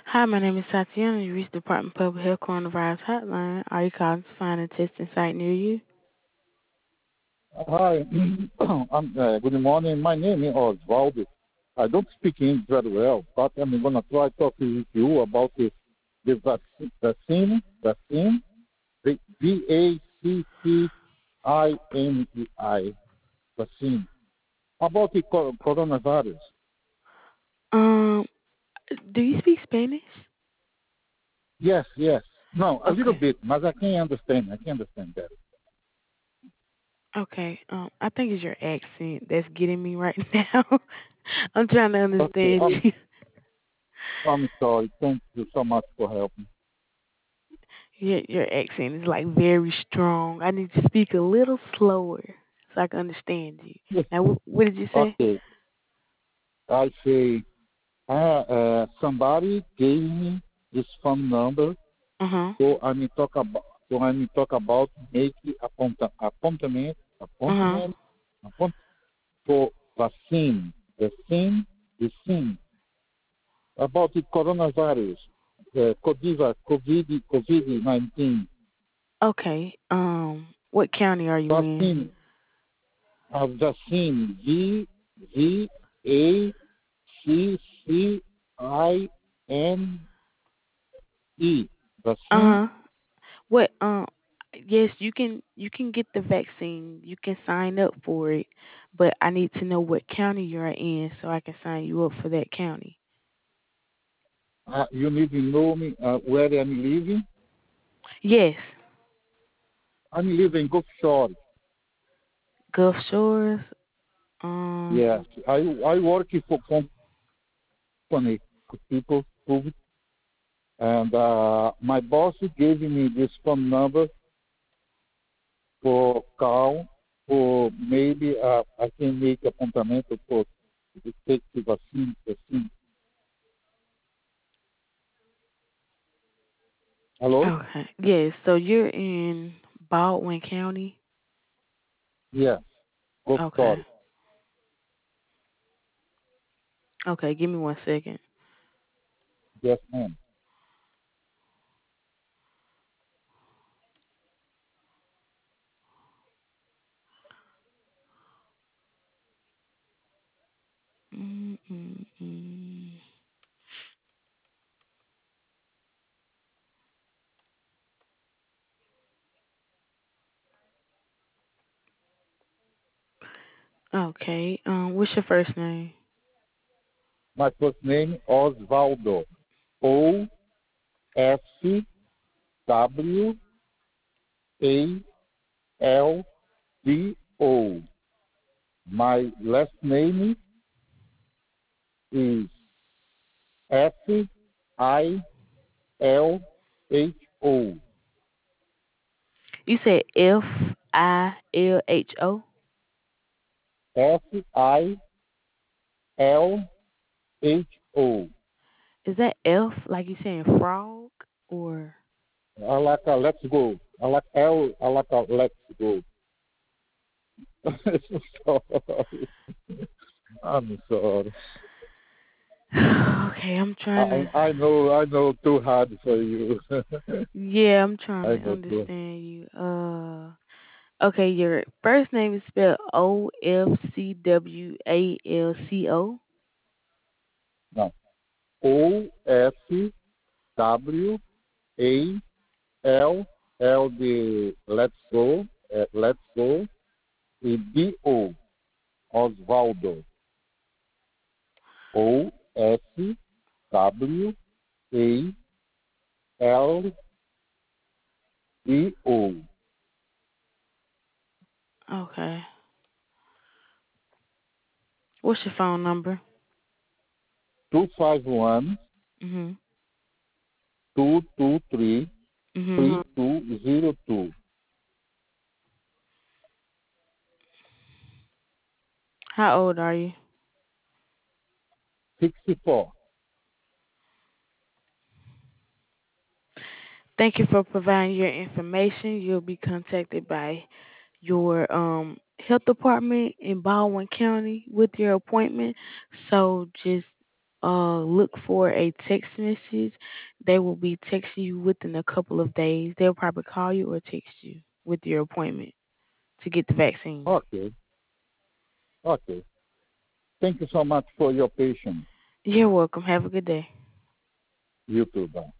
Hi, my name is Tatiana. You reached the Department of Public Health Coronavirus Hotline. Are you calling to find a testing site near you? Hi, good morning. My name is Oswaldo. I don't speak English very well, but I'm going to try talking with you about the vaccine, the VACCINEI vaccine, about the coronavirus. Um, do you speak Spanish? Yes, yes. No, a little Okay. bit, but I can understand. I can understand better. Okay. I think it's your accent that's getting me right now. I'm trying to Okay, understand you. I'm sorry. Thank you so much for helping. Your accent is like very strong. I need to speak a little slower so I can understand you. Yes. Now, what did you say? Okay, I say somebody gave me this phone number, Uh huh. so I may talk about make Uh huh. appointment for vaccine about the coronavirus, COVID-19 Okay. What county are you in? vaccine, vaccine VACCINE Uh vaccine. huh. What yes, you can get the vaccine. You can sign up for it, but I need to know what county you're in so I can sign you up for that county. You need to know me where I'm living. Yes. I'm living in Gulf Shore. Gulf Shores. Yes, I work for company for people who, and my boss gave me this phone number for call for maybe I can make appointment for to take the vaccine. Hello? Okay. Yes, so you're in Baldwin County. Yes, Gulf Shore. Okay. Okay, give me 1 second. Yes, ma'am. Mm-mm-mm. Okay. What's your first name? My first name Osvaldo. Osvaldo. My last name is Filho. You said Filho. Filho. Is that F like you saying frog or I like a let's go. I like a let's go. Sorry. I'm sorry. okay, I'm trying to I know too hard for you. yeah, I'm trying I to know too. understand you. Okay, your first name is spelled Ofcwalco. No. OSWAL de let's go e BO Osvaldo. OSWALDO. Okay. What's your phone number? 251 Mhm. 223 Mhm. 3202. How old are you? 64. Thank you for providing your information. You'll be contacted by your health department in Baldwin County with your appointment. So just look for a text message. They will be texting you within a couple of days. They'll probably call you or text you with your appointment to get the vaccine. Okay. Okay. Thank you so much for your patience. You're welcome. Have a good day. You too. Bye.